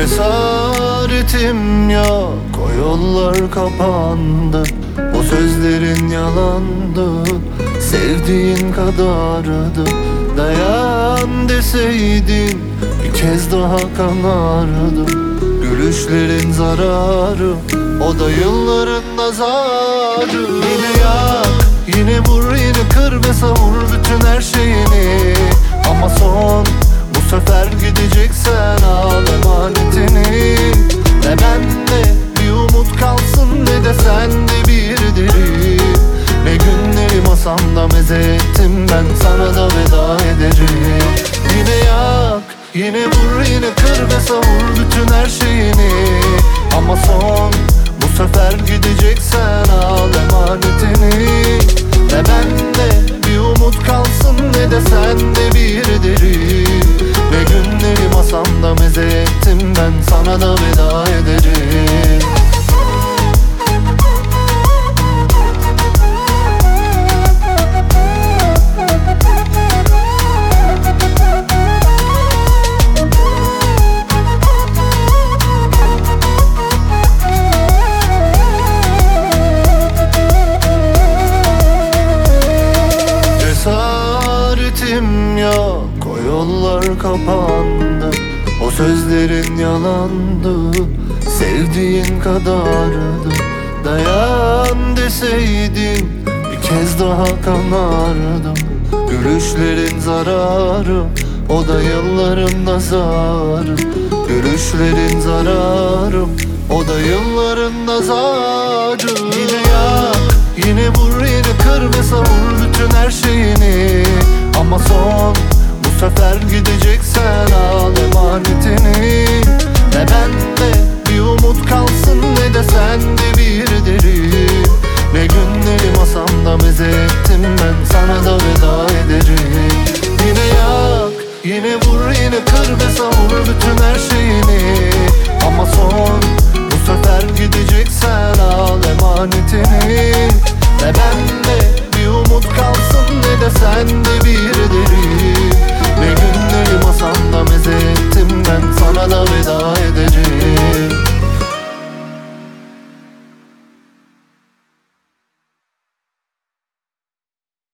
Cesaretim yok, o yollar kapandı. O sözlerin yalandı, sevdiğin kadardı. Dayan deseydin bir kez daha kanardım. Gülüşlerin zararı, o da yılların nazarı. Yine yak, yine vur, yine kır ve savur bütün her şeyini. Ama son, bu sefer gideceksen al emanetini. Ne bende bir umut kalsın, ne de sende bir deri. Ne günleri masamda meze ettim, ben sana da veda ederim. Yine yak, yine vur, yine kır ve savur bütün her şeyini. Ama son, bu sefer gideceksen al emanetini. Ne bende bir umut kalsın, ne de sende bir deri. Ne günleri masamda meze ettim, ben sana da veda ederim. Cesaretim yok, o yollar kapandı. O sözlerin yalandı, sevdiğin kadardı. Dayan deseydin bir kez daha kanardım. Gülüşlerin zararı, o da yılların nazarı. Gülüşlerin zararı, o da yılların nazarı. Yine yak, yine vur, yine kır ve savur bütün her şeyini. Ama son, bu sefer gideceksen al emanetini. Ne bende bir umut kalsın, ne de sende bir deri. Ne günleri masamda meze ettim, ben sana da veda ederim. Yine yak, yine vur, yine kır ve savur bütün her şeyini. Ama son, bu sefer gideceksen al emanetini. Ne bende bir umut